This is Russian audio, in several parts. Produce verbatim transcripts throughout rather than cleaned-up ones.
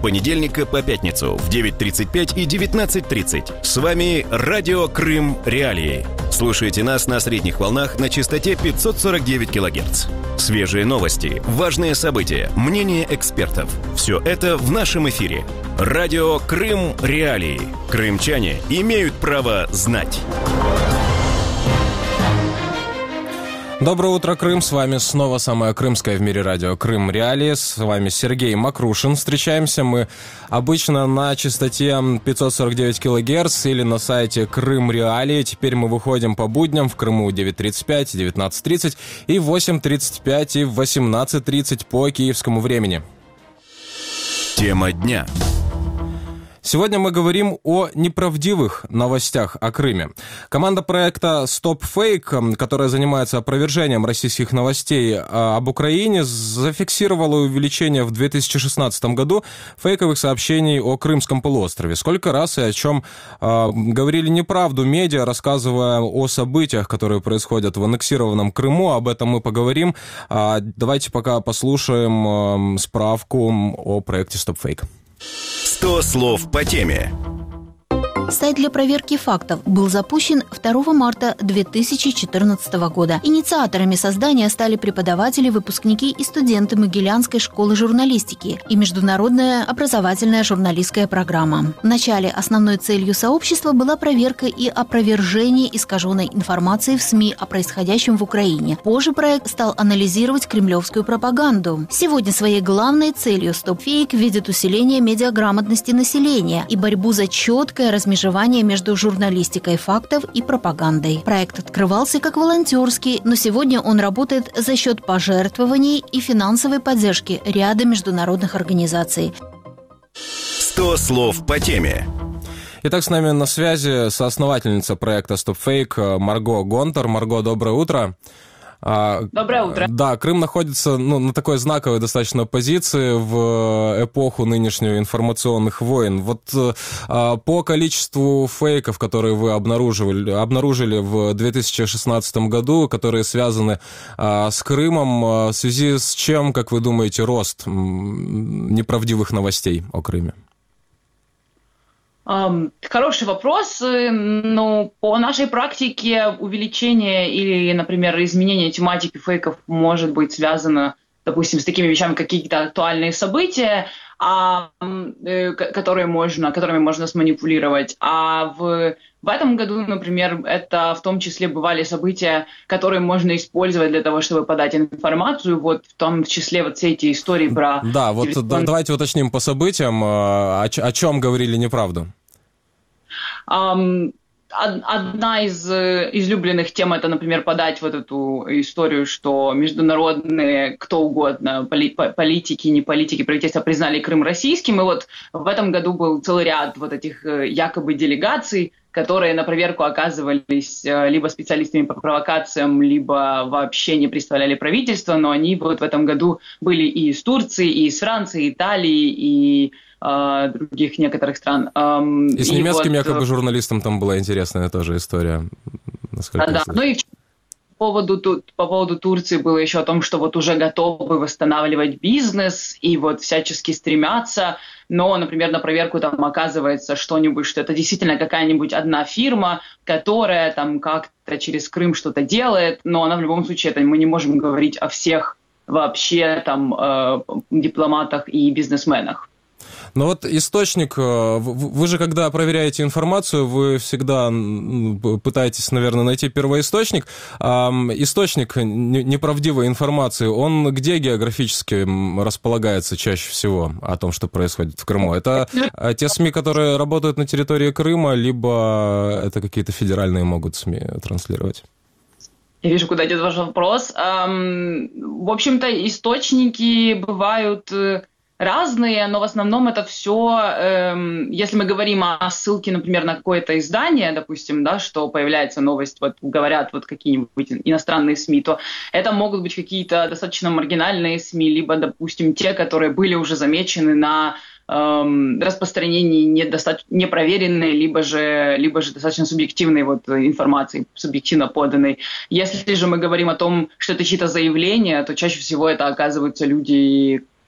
понедельника по пятницу в девять тридцать пять и девятнадцать тридцать. С вами Радио Крым Реалии. Слушайте нас на средних волнах на частоте пятьсот сорок девять килогерц. Свежие новости, важные события, мнения экспертов. Все это в нашем эфире. Радио Крым Реалии. Крымчане имеют право знать. Доброе утро, Крым. С вами снова самое крымское в мире радио Крым Реалии. С вами Сергей Макрушин. Встречаемся мы обычно на частоте пятьсот сорок девять килогерц или на сайте Крым Реалии. Теперь мы выходим по будням в Крыму девять тридцать пять, девятнадцать тридцать и восемь тридцать пять и восемнадцать тридцать по киевскому времени. Тема дня. Сегодня мы говорим о неправдивых новостях о Крыме. Команда проекта Stop Fake, которая занимается опровержением российских новостей об Украине, зафиксировала увеличение в две тысячи шестнадцатом году фейковых сообщений о Крымском полуострове. Сколько раз и о чем э, говорили неправду медиа, рассказывая о событиях, которые происходят в аннексированном Крыму. Об этом мы поговорим. А давайте пока послушаем э, справку о проекте Stop Fake. сто слов по теме. Сайт для проверки фактов был запущен второго марта две тысячи четырнадцатого года. Инициаторами создания стали преподаватели, выпускники и студенты Могилянской школы журналистики и международная образовательная журналистская программа. Вначале основной целью сообщества была проверка и опровержение искаженной информации в СМИ о происходящем в Украине. Позже проект стал анализировать кремлевскую пропаганду. Сегодня своей главной целью Stop Fake видит усиление медиаграмотности населения и борьбу за четкое размежевание между журналистикой фактов и пропагандой. Проект открывался как волонтерский, но сегодня он работает за счет пожертвований и финансовой поддержки ряда международных организаций. сто слов по теме. Итак, с нами на связи соосновательница проекта Stop Fake Марго Гонтар. Марго, доброе утро. Доброе утро. Да, Крым находится ну, на такой знаковой достаточно позиции в эпоху нынешнюю информационных войн. Вот а, по количеству фейков, которые вы обнаружили, обнаружили в две тысячи шестнадцатом году, которые связаны а, с Крымом, а, в связи с чем, как вы думаете, рост м, неправдивых новостей о Крыме? Хороший вопрос, но по нашей практике увеличение или, например, изменение тематики фейков может быть связано, допустим, с такими вещами, как какие-то актуальные события, а, которые можно, которыми можно сманипулировать. А в, в этом году, например, это в том числе бывали события, которые можно использовать для того, чтобы подать информацию, вот в том числе вот все эти истории про... Да, вот телефон... давайте уточним по событиям, о, о чем говорили неправду. Um, Одна из излюбленных тем – это, например, подать вот эту историю, что международные, кто угодно, политики, не политики, правительства признали Крым российским. И вот в этом году был целый ряд вот этих якобы делегаций, которые на проверку оказывались либо специалистами по провокациям, либо вообще не представляли правительство, но они вот в этом году были и из Турции, и из Франции, Италии, и э, других некоторых стран. Эм, и с и немецким вот, якобы журналистом там была интересная тоже история. Да, да. Ну и по поводу, по поводу Турции было еще о том, что вот уже готовы восстанавливать бизнес и вот всячески стремятся, но, например, на проверку там оказывается что-нибудь, что это действительно какая-нибудь одна фирма, которая там как-то через Крым что-то делает, но она в любом случае, это мы не можем говорить о всех вообще там э, дипломатах и бизнесменах. Ну вот источник, вы же когда проверяете информацию, вы всегда пытаетесь, наверное, найти первоисточник. Источник неправдивой информации, он где географически располагается чаще всего о том, что происходит в Крыму? Это те СМИ, которые работают на территории Крыма, либо это какие-то федеральные могут СМИ транслировать? Я вижу, куда идет ваш вопрос. В общем-то, источники бывают разные, но в основном это все, эм, если мы говорим о ссылке, например, на какое-то издание, допустим, да, что появляется новость, вот говорят вот какие-нибудь иностранные СМИ, то это могут быть какие-то достаточно маргинальные СМИ, либо, допустим, те, которые были уже замечены на эм, распространении недостаточно непроверенной, либо же, либо же достаточно субъективной вот информации, субъективно поданной. Если же мы говорим о том, что это чьи-то заявления, то чаще всего это оказываются люди,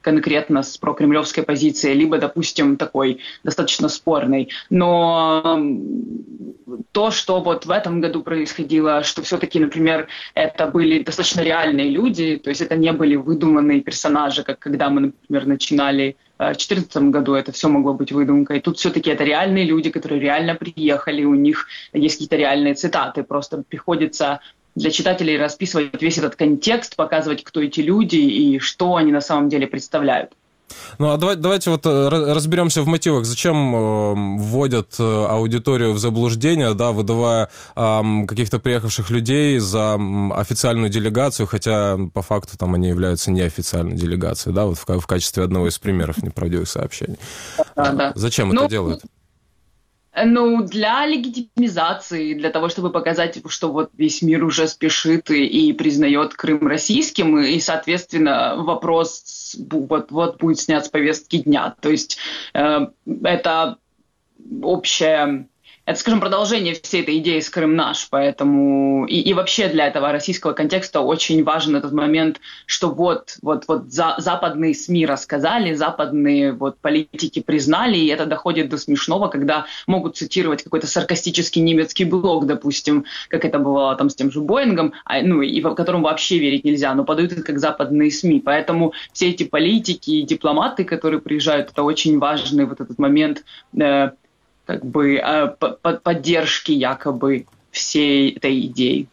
конкретно с прокремлевской позицией, либо, допустим, такой достаточно спорной. Но то, что вот в этом году происходило, что все-таки, например, это были достаточно реальные люди, то есть это не были выдуманные персонажи, как когда мы, например, начинали в две тысячи четырнадцатом году, это все могло быть выдумкой. Тут все-таки это реальные люди, которые реально приехали, у них есть какие-то реальные цитаты, просто приходится для читателей расписывать весь этот контекст, показывать, кто эти люди и что они на самом деле представляют. Ну, а давайте, давайте вот разберемся в мотивах. Зачем э, вводят аудиторию в заблуждение, да, выдавая э, каких-то приехавших людей за официальную делегацию, хотя по факту там они являются неофициальной делегацией, да, вот в, в качестве одного из примеров неправдивых сообщений. Да, да. Зачем ну, это делают? Ну, для легитимизации, для того, чтобы показать, что вот весь мир уже спешит и, и признает Крым российским, и, соответственно, вопрос вот-вот будет снят с повестки дня. То есть э, это общее... Это, скажем, продолжение всей этой идеи с Крым наш, поэтому и, и вообще для этого российского контекста очень важен этот момент, что вот, вот, вот за, западные СМИ рассказали, западные вот, политики признали, и это доходит до смешного, когда могут цитировать какой-то саркастический немецкий блог, допустим, как это бывало там с тем же Боингом, а, ну, и в котором вообще верить нельзя, но подают это как западные СМИ. Поэтому все эти политики и дипломаты, которые приезжают, это очень важный вот этот момент э, как бы э, поддержки якобы всей этой идеи.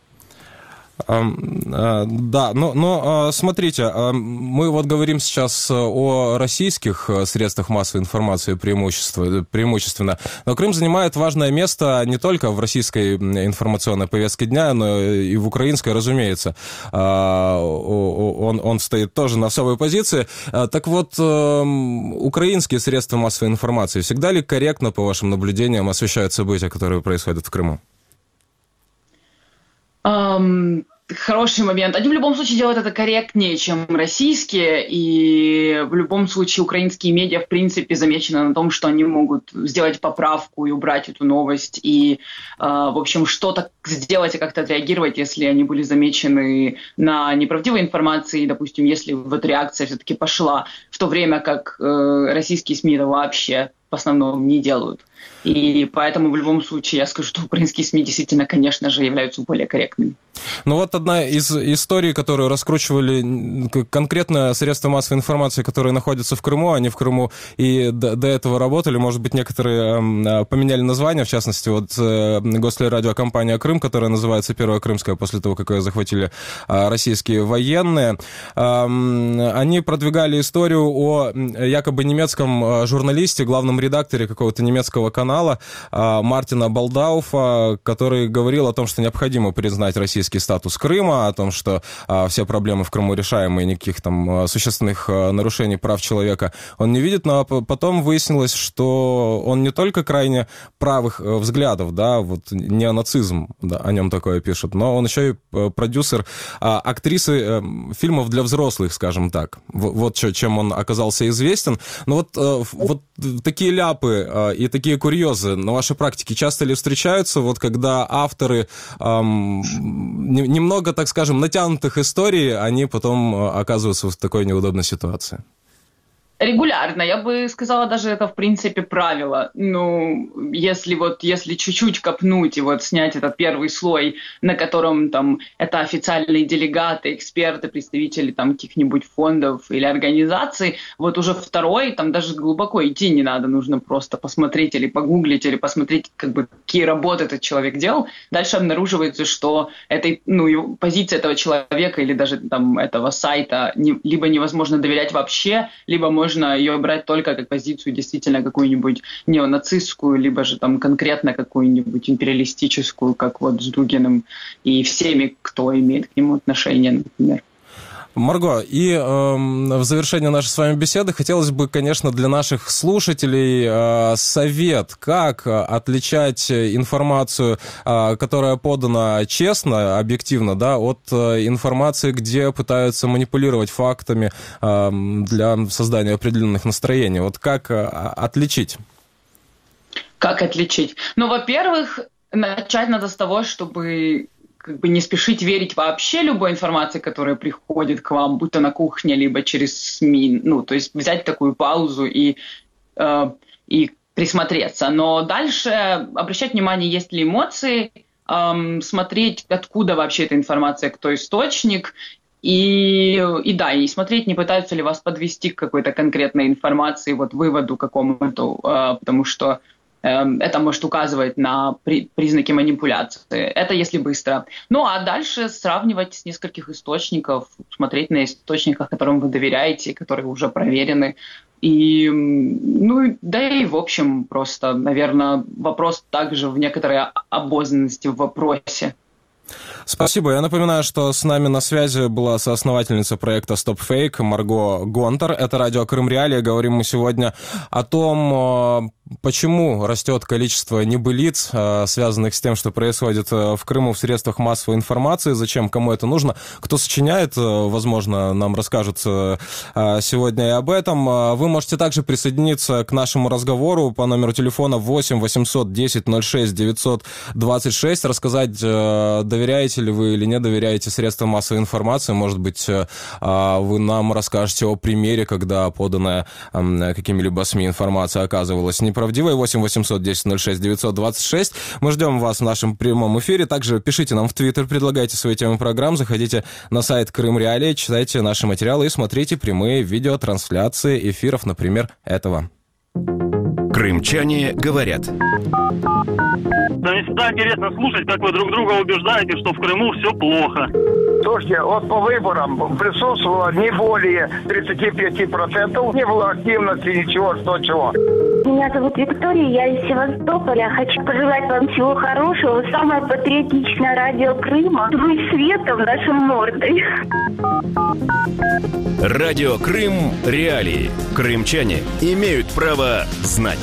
Да, но, но смотрите, мы вот говорим сейчас о российских средствах массовой информации преимущественно, преимущественно, но Крым занимает важное место не только в российской информационной повестке дня, но и в украинской, разумеется. Он, он стоит тоже на особой позиции. Так вот, украинские средства массовой информации всегда ли корректно, по вашим наблюдениям, освещают события, которые происходят в Крыму? Um, хороший момент. Они в любом случае делают это корректнее, чем российские, и в любом случае украинские медиа, в принципе, замечены на том, что они могут сделать поправку и убрать эту новость, и, uh, в общем, что-то сделать и как-то отреагировать, если они были замечены на неправдивой информации, допустим, если вот реакция все-таки пошла, в то время как uh, российские СМИ это вообще в основном не делают. И поэтому в любом случае я скажу, что украинские СМИ действительно, конечно же, являются более корректными. Ну вот одна из историй, которую раскручивали конкретно средства массовой информации, которые находятся в Крыму, они в Крыму и до, до этого работали, может быть, некоторые э, поменяли название, в частности, вот э, гослерадиокомпания «Крым», которая называется «Первая Крымская», после того, как ее захватили э, российские военные, э, они продвигали историю о якобы немецком журналисте, главном редакторе какого-то немецкого канала э, Мартина Балдауфа, который говорил о том, что необходимо признать российский статус Крыма, о том, что а, все проблемы в Крыму решаемы, и никаких там существенных а, нарушений прав человека он не видит, но потом выяснилось, что он не только крайне правых взглядов, да, вот неонацизм, да, о нем такое пишут, но он еще и продюсер а, актрисы а, фильмов для взрослых, скажем так. В, вот чем он оказался известен. Но вот, а, вот такие ляпы а, и такие курьезы на вашей практике часто ли встречаются, вот когда авторы а, немного, так скажем, натянутых историй, они потом оказываются в такой неудобной ситуации? Регулярно, я бы сказала, даже это в принципе правило. Ну, если вот, если чуть-чуть копнуть и вот снять этот первый слой, на котором там это официальные делегаты, эксперты, представители там каких-нибудь фондов или организаций, вот уже второй, там даже глубоко идти не надо, нужно просто посмотреть или погуглить, или посмотреть, как бы, какие работы этот человек делал. Дальше обнаруживается, что этой, ну, позиция этого человека или даже там этого сайта не, либо невозможно доверять вообще, либо можно можно ее брать только как позицию действительно какую-нибудь неонацистскую, либо же там конкретно какую-нибудь империалистическую, как вот с Дугиным и всеми, кто имеет к нему отношение, например. Марго, и э, в завершение нашей с вами беседы хотелось бы, конечно, для наших слушателей э, совет, как отличать информацию, э, которая подана честно, объективно, да, от э, информации, где пытаются манипулировать фактами э, для создания определенных настроений. Вот как э, отличить? Как отличить? Ну, во-первых, начать надо с того, чтобы как бы не спешить верить вообще любой информации, которая приходит к вам, будь то на кухне, либо через СМИ. Ну, то есть взять такую паузу и, э, и присмотреться. Но дальше обращать внимание, есть ли эмоции, э, смотреть, откуда вообще эта информация, кто источник. И, и да, и смотреть, не пытаются ли вас подвести к какой-то конкретной информации, вот выводу какому-то, э, потому что это может указывать на при, признаки манипуляции. Это если быстро. Ну, а дальше сравнивать с нескольких источников, смотреть на источниках, которым вы доверяете, которые уже проверены. И, ну, да и, в общем, просто, наверное, вопрос также в некоторой обознанности в вопросе. Спасибо. Я напоминаю, что с нами на связи была соосновательница проекта Stop Fake Марго Гонтар. Это радио Крым Реалии. Говорим мы сегодня о том, почему растет количество небылиц, связанных с тем, что происходит в Крыму в средствах массовой информации, зачем, кому это нужно, кто сочиняет, возможно, нам расскажут сегодня и об этом. Вы можете также присоединиться к нашему разговору по номеру телефона восемь восемьсот десять ноль шесть девятьсот двадцать шесть, рассказать, доверяете ли вы или не доверяете средствам массовой информации. Может быть, вы нам расскажете о примере, когда поданная какими-либо СМИ информация оказывалась неправдивой. восемь восемьсот десять ноль шесть девятьсот двадцать шесть. Мы ждем вас в нашем прямом эфире. Также пишите нам в Твиттер, предлагайте свои темы программ, заходите на сайт Крым Реалии, читайте наши материалы и смотрите прямые видеотрансляции эфиров, например, этого. Крымчане говорят. Да, мне всегда интересно слушать, как вы друг друга убеждаете, что в Крыму все плохо. Слушайте, вот по выборам присутствовало не более тридцать пять процентов, не было активности, ничего, что чего. Меня зовут Виктория, я из Севастополя. Хочу пожелать вам всего хорошего. Самое патриотичное радио Крыма. Вы светом нашим мордой. Радио Крым Реалии. Крымчане имеют право знать.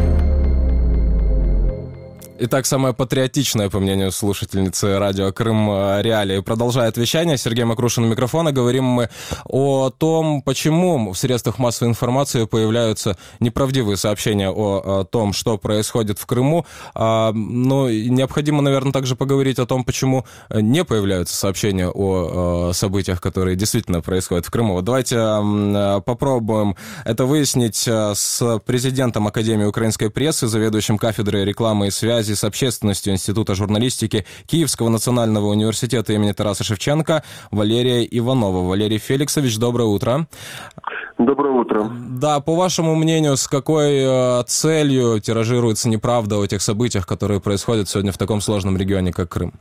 Итак, самая патриотичная, по мнению слушательницы радио Крым Реалии, продолжает вещание. Сергей Макрушин у микрофона. Говорим мы о том, почему в средствах массовой информации появляются неправдивые сообщения о, о том, что происходит в Крыму. А, ну, необходимо, наверное, также поговорить о том, почему не появляются сообщения о, о событиях, которые действительно происходят в Крыму. Вот давайте а, попробуем это выяснить с президентом Академии украинской прессы, заведующим кафедрой рекламы и связи с общественностью Института журналистики Киевского национального университета имени Тараса Шевченко Валерия Иванова. Валерий Феликсович, доброе утро. Доброе утро. Да, по вашему мнению, с какой э, целью тиражируется неправда о тех событиях, которые происходят сегодня в таком сложном регионе, как Крым?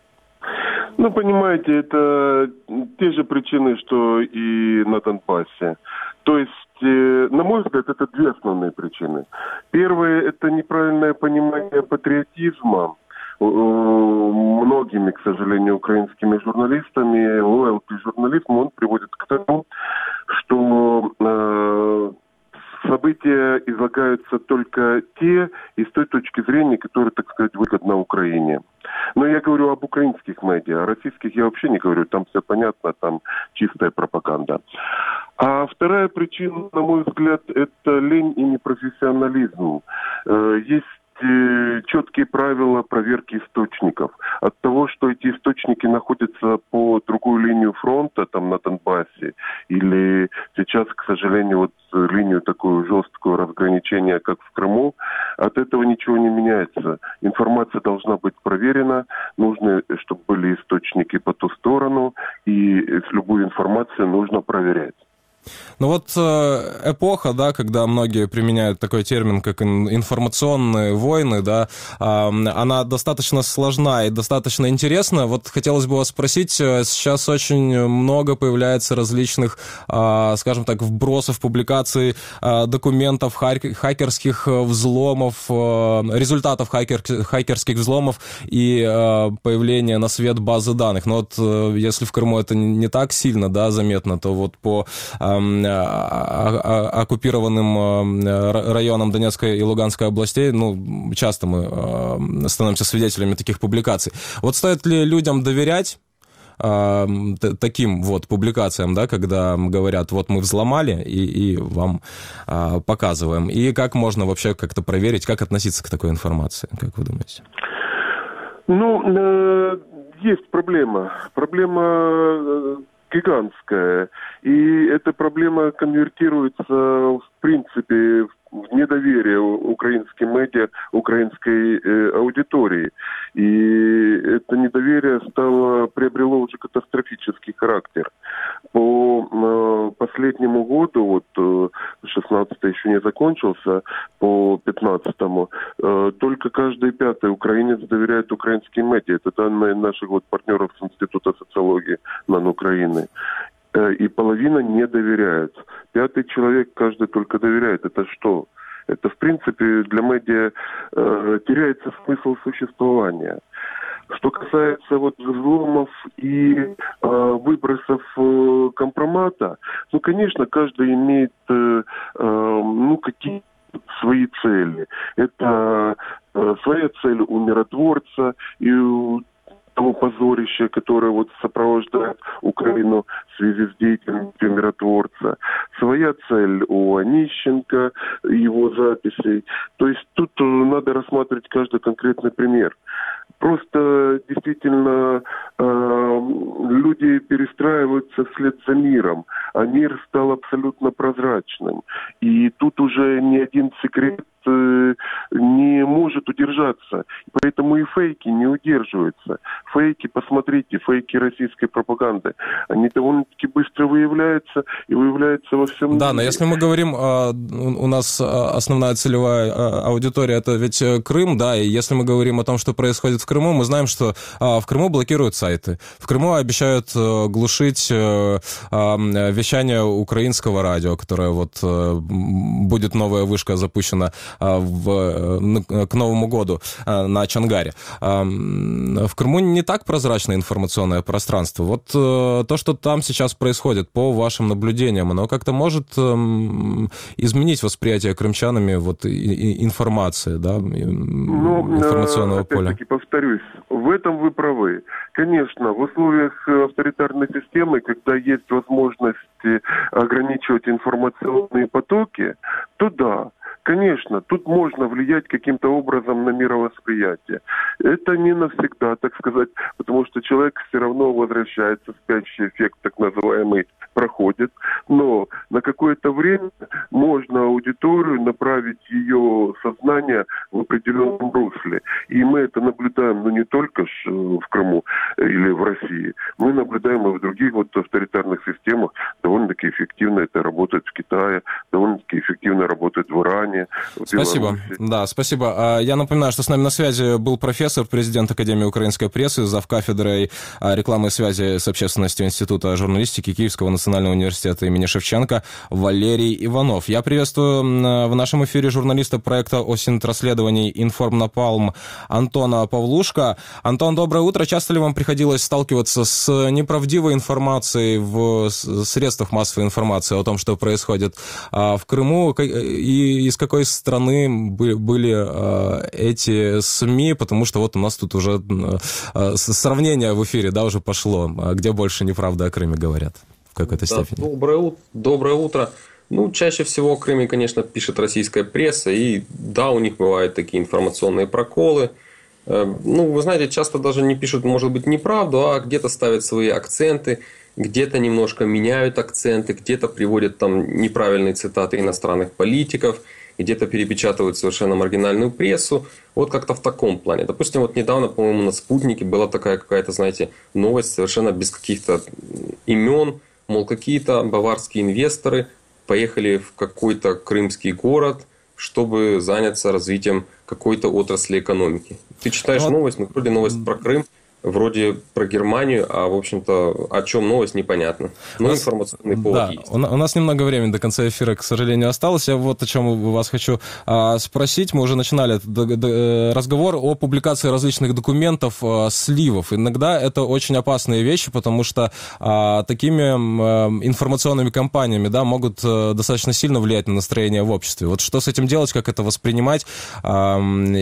Ну, понимаете, это те же причины, что и на Донбассе. То есть, на мой взгляд, это две основные причины. Первое – это неправильное понимание патриотизма многими, к сожалению, украинскими журналистами. Лоялти-журнализм, он приводит к тому, что э, события излагаются только те из той точки зрения, которая, так сказать, выгодна Украине. Но я говорю об украинских медиа, о российских я вообще не говорю, там все понятно, там чистая пропаганда. А вторая причина, на мой взгляд, это лень и непрофессионализм. Есть четкие правила проверки источников. От того, что эти источники находятся по другую линию фронта, там на Донбассе, или сейчас, к сожалению, вот линию такую жесткую разграничения, как в Крыму, от этого ничего не меняется. Информация должна быть проверена, нужно, чтобы были источники по ту сторону, и любую информацию нужно проверять. Ну вот эпоха, да, когда многие применяют такой термин, как информационные войны, да, она достаточно сложна и достаточно интересна. Вот хотелось бы вас спросить, сейчас очень много появляется различных, скажем так, вбросов, публикаций документов, хакерских взломов, результатов хакер, хакерских взломов и появления на свет базы данных. Но вот если в Крыму это не так сильно, да, заметно, то вот по оккупированным районам Донецкой и Луганской областей, ну, часто мы становимся свидетелями таких публикаций. Вот стоит ли людям доверять таким вот публикациям, да, когда говорят, вот мы взломали и, и вам а, показываем, и как можно вообще как-то проверить, как относиться к такой информации, как вы думаете? Ну, э, есть проблема. Проблема гигантская. И эта проблема конвертируется, в принципе, в недоверие украинским медиа, украинской э, аудитории. И это недоверие стало, приобрело уже катастрофический характер. По э, последнему году, вот э, шестнадцатый еще не закончился, по пятнадцатому, э, только каждый пятый украинец доверяет украинским медиа. Это данные наших вот партнеров с Института социологии НАН Украины. И половина не доверяет. Пятый человек, каждый только доверяет. Это что? Это, в принципе, для медиа э, теряется смысл существования. Что касается вот взломов и э, выбросов э, компромата, ну, конечно, каждый имеет э, э, ну, какие-то свои цели. Это э, своя цель у миротворца и у того позорища, которое вот сопровождает Украину в связи с деятельностью миротворца. Своя цель у Онищенко, его записей. То есть тут надо рассматривать каждый конкретный пример. Просто действительно э, люди перестраиваются вслед за миром, а мир стал абсолютно прозрачным. И тут уже ни один секрет э, не может удержаться. Поэтому и фейки не удерживаются. Фейки, посмотрите, фейки российской пропаганды, они довольно-таки быстро выявляются и выявляются во всем мире. Да, но если мы говорим, у нас основная целевая аудитория это ведь Крым, да, и если мы говорим о том, что происходит в Крыму, мы знаем, что в Крыму блокируют сайты. В Крыму обещают глушить вещание украинского радио, которое вот будет новая вышка запущена в, к Новому году на Чонгаре. В Крыму не так прозрачное информационное пространство. Вот то, что там сейчас происходит, по вашим наблюдениям, оно как-то может изменить восприятие крымчанами вот информации, да, ну, информационного поля? Опять-таки повторюсь, в этом вы правы. Конечно, в условиях авторитарной системы, когда есть возможность ограничивать информационные потоки, то да, конечно, тут можно влиять каким-то образом на мировосприятие. Это не навсегда, так сказать, потому что человек все равно возвращается, спящий эффект так называемый проходит, но на какое-то время можно аудиторию направить ее сознание в определенном русле. И мы это наблюдаем, ну, не только в Крыму или в России, мы наблюдаем и в других вот авторитарных системах. Довольно-таки эффективно это работает в Китае, довольно-таки эффективно работает в Иране. Спасибо. Да, спасибо. Я напоминаю, что с нами на связи был профессор, президент Академии украинской прессы, завкафедрой рекламы и связи с общественностью Института журналистики Киевского национального университета имени Шевченко Валерий Иванов. Я приветствую в нашем эфире журналиста проекта Осинтрасследований «Информнапалм» Антона Павлушка. Антон, доброе утро. Часто ли вам приходилось сталкиваться с неправдивой информацией в средствах массовой информации о том, что происходит в Крыму, и из какой страны были эти СМИ, потому что вот у нас тут уже сравнение в эфире, да, уже пошло, где больше неправда о Крыме говорят в какой-то да, степени. Доброе, доброе утро. Ну, чаще всего о Крыме, конечно, пишет российская пресса, и да, у них бывают такие информационные проколы. Ну, вы знаете, часто даже не пишут, может быть, неправду, а где-то ставят свои акценты, где-то немножко меняют акценты, где-то приводят там неправильные цитаты иностранных политиков, где-то перепечатывают совершенно маргинальную прессу. Вот как-то в таком плане. Допустим, вот недавно, по-моему, на «Спутнике» была такая какая-то, знаете, новость совершенно без каких-то имен. Мол, какие-то баварские инвесторы поехали в какой-то крымский город, чтобы заняться развитием какой-то отрасли экономики. Ты читаешь вот новость, ну, вроде новость про Крым, вроде про Германию, а, в общем-то, о чем новость, непонятно. Ну, нас, информационный повод да, есть. У нас немного времени до конца эфира, к сожалению, осталось. Я вот о чем вас хочу а, спросить. Мы уже начинали этот разговор о публикации различных документов, а, сливов. Иногда это очень опасные вещи, потому что а, такими а, информационными кампаниями, да, могут а, достаточно сильно влиять на настроение в обществе. Вот что с этим делать, как это воспринимать, а,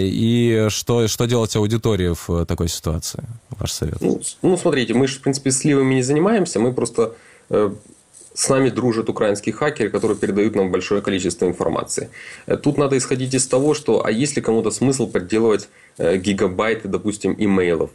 и что, что делать аудитории в такой ситуации? Ваш совет. Ну, ну, смотрите, мы же, в принципе, сливами не занимаемся, мы просто... Э, с нами дружат украинские хакеры, которые передают нам большое количество информации. Тут надо исходить из того, что, а есть ли кому-то смысл подделывать э, гигабайты, допустим, имейлов?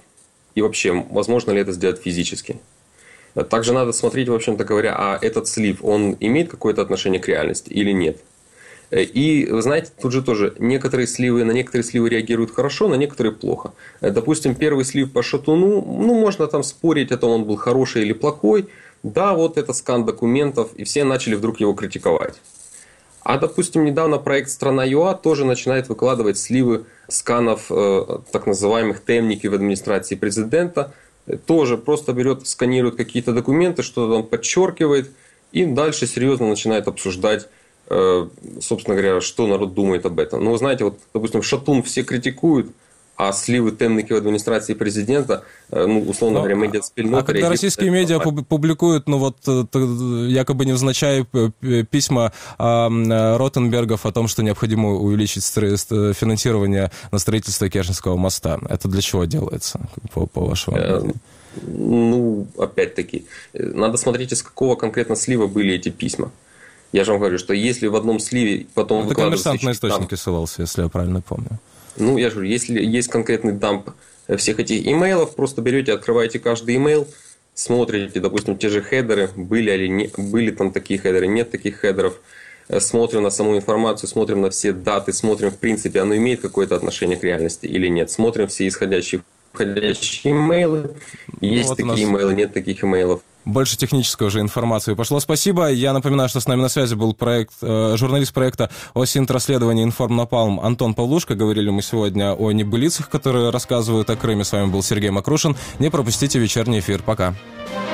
и вообще, возможно ли это сделать физически. Также надо смотреть, в общем-то говоря, а этот слив, он имеет какое-то отношение к реальности или нет. И, вы знаете, тут же тоже некоторые сливы, на некоторые сливы реагируют хорошо, на некоторые плохо. Допустим, первый слив по Шатуну, ну, можно там спорить о том, он был хороший или плохой. Да, вот это скан документов, и все начали вдруг его критиковать. А, допустим, недавно проект «Страна.ЮА» тоже начинает выкладывать сливы сканов э, так называемых темники в администрации президента. Тоже просто берет, сканирует какие-то документы, что-то там подчеркивает, и дальше серьезно начинает обсуждать, э, собственно говоря, что народ думает об этом. Ну, вы знаете, вот, допустим, Шатун все критикуют, а сливы темники в администрации президента, ну, условно говоря, медиаспільнота... А когда российские медиа публикуют, ну, вот, якобы невзначай письма Ротенбергов о том, что необходимо увеличить финансирование на строительство Керченского моста, это для чего делается, по, по вашему мнению? Ну, опять-таки, надо смотреть, из какого конкретно слива были эти письма. Я же вам говорю, что если в одном сливе потом это Коммерсант на источники ссылался, если я правильно помню. Ну, я же говорю, если есть конкретный дамп всех этих имейлов, просто берете, открываете каждый имейл, смотрите, допустим, те же хедеры, были ли не, были там такие хедеры, нет таких хедеров, смотрим на саму информацию, смотрим на все даты, смотрим, в принципе, оно имеет какое-то отношение к реальности или нет, смотрим все исходящие, входящие имейлы, есть ну, вот такие нас... имейлы, нет таких имейлов. Больше технической уже информации пошло. Спасибо. Я напоминаю, что с нами на связи был проект, э, журналист проекта ОСИНТ-расследования «Информнапалм» Антон Павлушко. Говорили мы сегодня о небылицах, которые рассказывают о Крыме. С вами был Сергей Макрушин. Не пропустите вечерний эфир. Пока.